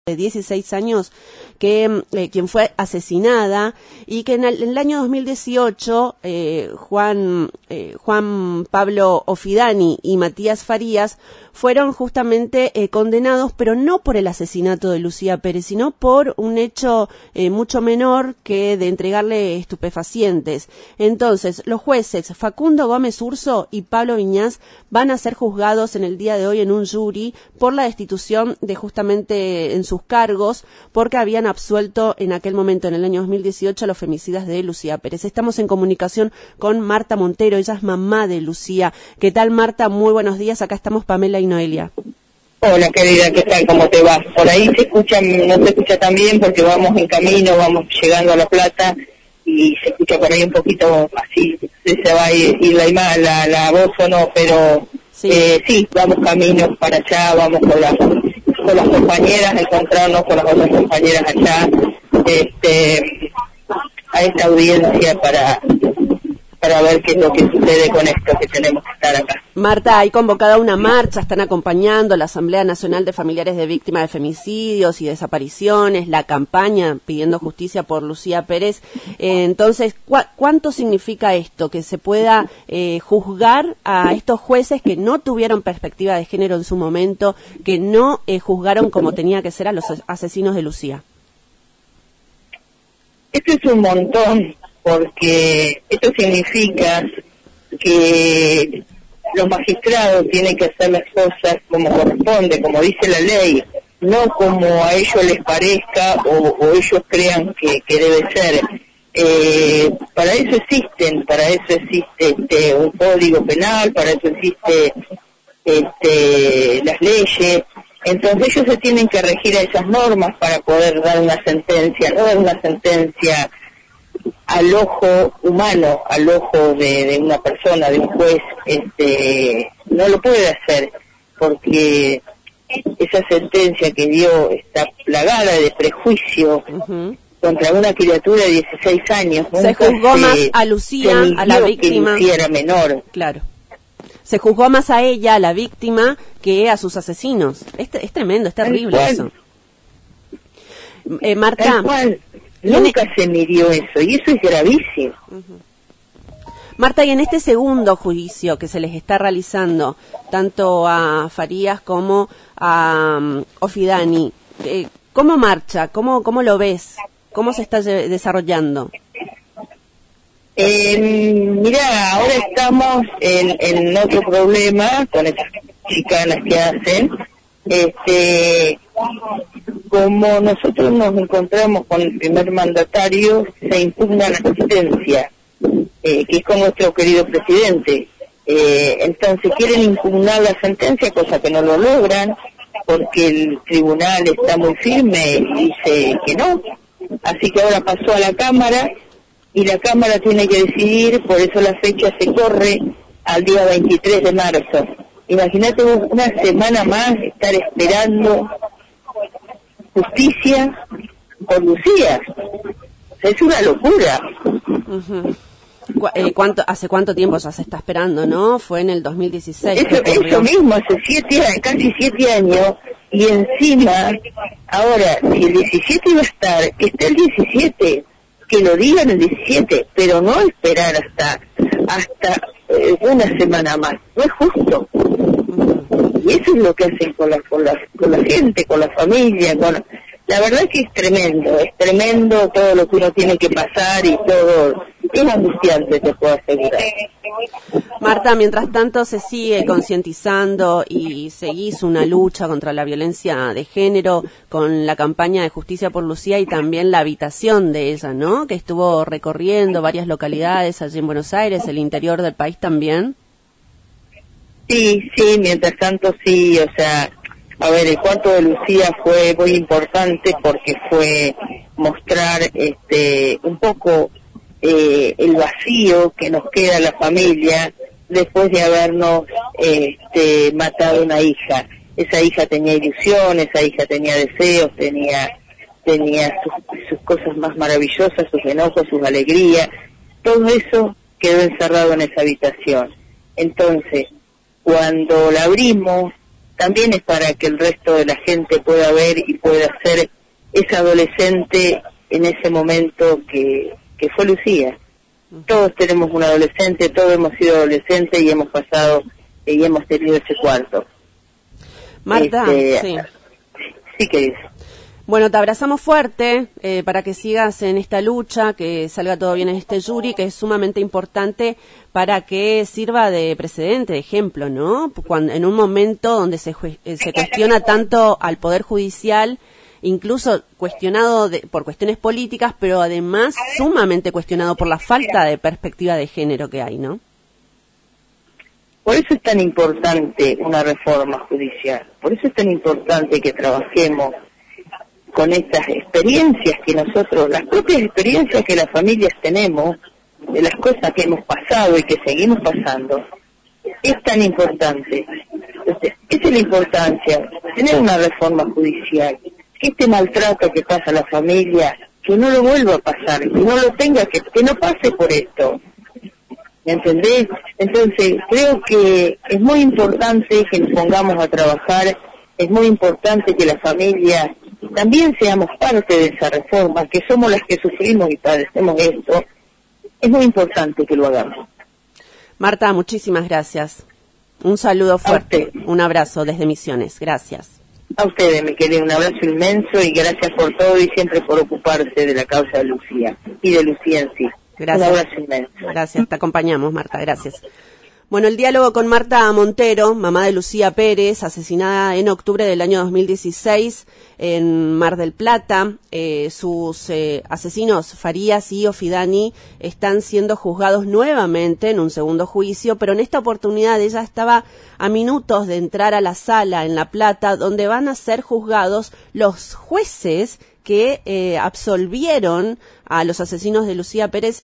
de 16 años, que quien fue asesinada, y que en el año 2018 Juan Pablo Ofidani y Matías Farías fueron justamente condenados, pero no por el asesinato de Lucía Pérez, sino por un hecho mucho menor que de entregarle estupefacientes. Entonces, los jueces Facundo Gómez Urso y Pablo Viñas van a ser juzgados en el día de hoy en un jury por la destitución de justamente en sus cargos, porque habían absuelto en aquel momento, en el año 2018, a los femicidas de Lucía Pérez. Estamos en comunicación con Marta Montero, ella es mamá de Lucía. ¿Qué tal, Marta? Muy buenos días, acá estamos Pamela y Noelia. Hola, querida, ¿qué tal? ¿Cómo te va? Por ahí se escucha, no se escucha tan bien porque vamos en camino, vamos llegando a La Plata y se escucha por ahí un poquito así, se va a ir la voz o no, pero sí, vamos camino para allá, vamos con las compañeras, a encontrarnos con las otras compañeras allá, a esta audiencia para ver qué es lo que sucede con esto que tenemos que estar acá. Marta, hay convocada una marcha, están acompañando la Asamblea Nacional de Familiares de Víctimas de Femicidios y Desapariciones, la campaña pidiendo justicia por Lucía Pérez. Entonces, ¿cuánto significa esto? Que se pueda juzgar a estos jueces que no tuvieron perspectiva de género en su momento, que no juzgaron como tenía que ser a los asesinos de Lucía. Esto es un montón, porque esto significa que los magistrados tienen que hacer las cosas como corresponde, como dice la ley, no como a ellos les parezca o ellos crean que debe ser. Para eso existe un código penal, para eso existe las leyes. Entonces ellos se tienen que regir a esas normas para poder dar una sentencia, no dar una sentencia al ojo humano, al ojo de una persona, de un juez, no lo puede hacer, porque esa sentencia que dio está plagada de prejuicio contra una criatura de 16 años. Se juzgó más a Lucía, a la víctima. Que era menor. Claro. Se juzgó más a ella, a la víctima, que a sus asesinos. Es tremendo, es terrible eso. Marta. Nunca se midió eso, y eso es gravísimo. Marta, y en este segundo juicio que se les está realizando, tanto a Farías como a Ofidani, ¿cómo marcha? ¿Cómo lo ves? ¿Cómo se está desarrollando? Mira, ahora estamos en otro problema con esas chicanas que hacen. Como nosotros nos encontramos con el primer mandatario, se impugna la sentencia, que es con nuestro querido presidente. Entonces quieren impugnar la sentencia, cosa que no lo logran, porque el tribunal está muy firme y dice que no. Así que ahora pasó a la Cámara, y la Cámara tiene que decidir, por eso la fecha se corre al día 23 de marzo. Imagínate una semana más estar esperando justicia por Lucía. Es una locura. ¿Hace cuánto tiempo ya se está esperando, no? Fue en el 2016. Eso mismo, hace casi 7 años, y encima, ahora, si el 17 iba a estar, que esté el 17, que lo digan el 17, pero no esperar hasta una semana más. No es justo. Y eso es lo que hacen con la gente, con la familia, la verdad que es tremendo todo lo que uno tiene que pasar, y todo es angustiante, te puedo asegurar. Marta, mientras tanto se sigue concientizando y seguís una lucha contra la violencia de género con la campaña de Justicia por Lucía y también la habitación de ella, ¿no? Que estuvo recorriendo varias localidades allí en Buenos Aires, el interior del país también. Sí, mientras tanto sí, o sea, a ver, el cuarto de Lucía fue muy importante porque fue mostrar un poco el vacío que nos queda a la familia después de habernos matado una hija. Esa hija tenía ilusiones, esa hija tenía deseos, tenía sus cosas más maravillosas, sus enojos, sus alegrías. Todo eso quedó encerrado en esa habitación. Entonces, cuando la abrimos, también es para que el resto de la gente pueda ver y pueda ser esa adolescente en ese momento que fue Lucía. Todos tenemos un adolescente, todos hemos sido adolescentes y hemos pasado y hemos tenido ese cuarto. Marta, sí. Sí, querida. Bueno, te abrazamos fuerte para que sigas en esta lucha, que salga todo bien en este jury, que es sumamente importante para que sirva de precedente, de ejemplo, ¿no? Cuando, en un momento donde se cuestiona tanto al Poder Judicial, incluso cuestionado por cuestiones políticas, pero además sumamente cuestionado por la falta de perspectiva de género que hay, ¿no? Por eso es tan importante una reforma judicial, por eso es tan importante que trabajemos con estas experiencias que nosotros, las propias experiencias que las familias tenemos, de las cosas que hemos pasado y que seguimos pasando, es tan importante. Entonces, esa es la importancia, tener una reforma judicial, que este maltrato que pasa a la familia, que no lo vuelva a pasar, que no lo tenga, que no pase por esto. ¿Me entendés? Entonces, creo que es muy importante que nos pongamos a trabajar, es muy importante que las familias también seamos parte de esa reforma, que somos las que sufrimos y padecemos esto. Es muy importante que lo hagamos. Marta, muchísimas gracias. Un saludo fuerte, un abrazo desde Misiones. Gracias. A ustedes, mi querido, un abrazo inmenso y gracias por todo y siempre por ocuparse de la causa de Lucía y de Lucía en sí. Gracias. Un abrazo inmenso. Gracias, te acompañamos, Marta, gracias. Bueno, el diálogo con Marta Montero, mamá de Lucía Pérez, asesinada en octubre del año 2016 en Mar del Plata. Sus asesinos, Farías y Ofidani, están siendo juzgados nuevamente en un segundo juicio, pero en esta oportunidad ella estaba a minutos de entrar a la sala en La Plata, donde van a ser juzgados los jueces que absolvieron a los asesinos de Lucía Pérez